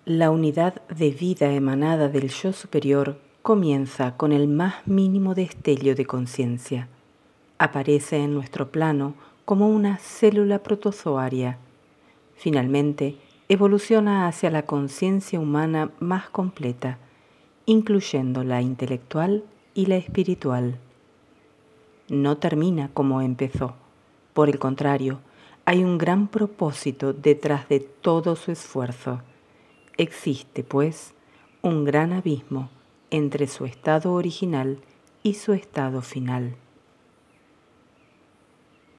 La unidad de vida emanada del yo superior comienza con el más mínimo destello de conciencia. Aparece en nuestro plano como una célula protozoaria. Finalmente, evoluciona hacia la conciencia humana más completa, incluyendo la intelectual y la espiritual. No termina como empezó. Por el contrario, hay un gran propósito detrás de todo su esfuerzo. Existe, pues, un gran abismo entre su estado original y su estado final.